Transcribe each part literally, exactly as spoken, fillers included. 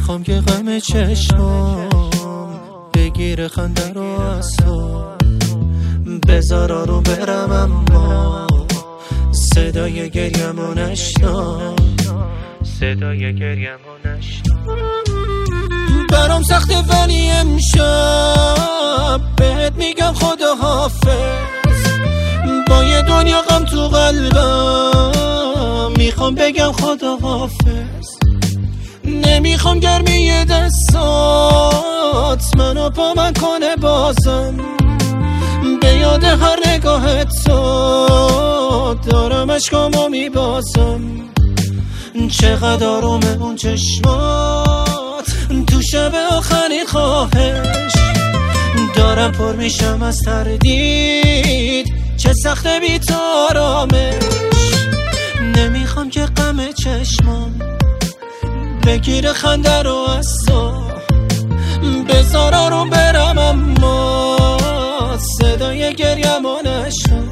نمیخوام که غم چشمام بگیره خنده رو از تو، بذار آروم برم اما صدای گریمو نشنو، صدای گریمو نشنو. برام سخته ولی امشب بهت میگم خدا حافظ، با یه دنیا غم تو قلبم میخوام بگم خدا حافظ. نمیخوام گرمی دستات منو با من کنه بازم، به یاد هر نگاه تو دارم عشقامو میبازم. چقدر آرومه اون چشمات تو شب آخرین خواهش، دارم پر میشم از تردید چه سخته بی تو آرامش. نمیخوام که غم چشمام بگیره خنده رو از تو، بذار آروم برم اما صدای گریمو نشنو.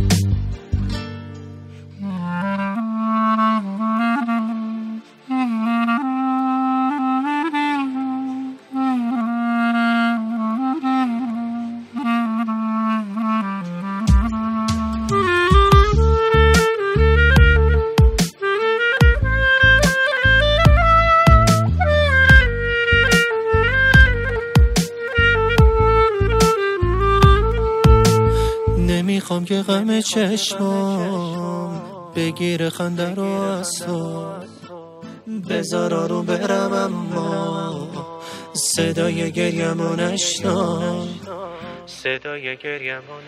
نمیخوام که غم چشمام بگیره خنده رو از تو، بذار آروم برم اما صدای گریمو نشنو، صدای گریمو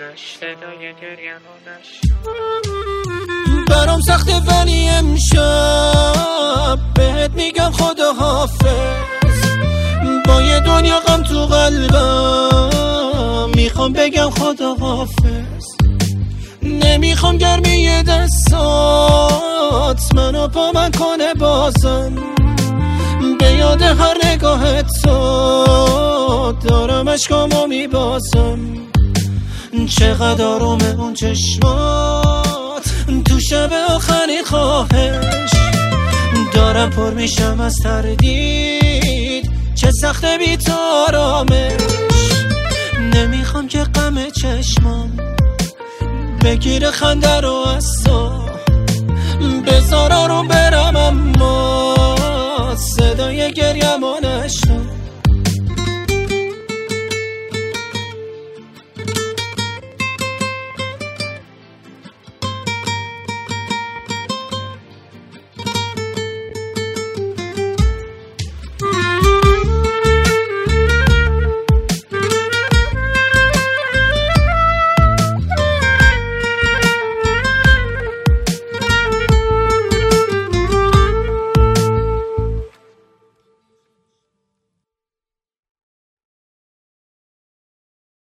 نشنو. برام سخته ولی امشب بهت میگم خدا حافظ، با یه دنیا غم تو قلبم میخوام بگم خدا حافظ. نمیخوام گرمی دستات منو با من کنه بازم، به یاد هر نگاه تو دارم عشقامو میبازم. چقدر آرومه اون چشمات تو شب آخرین خواهش، دارم پر میشم از تردید چه سخته بی تو آرامش. نمیخوام که غم چشمام بگیره خنده رو از تو، بذار آروم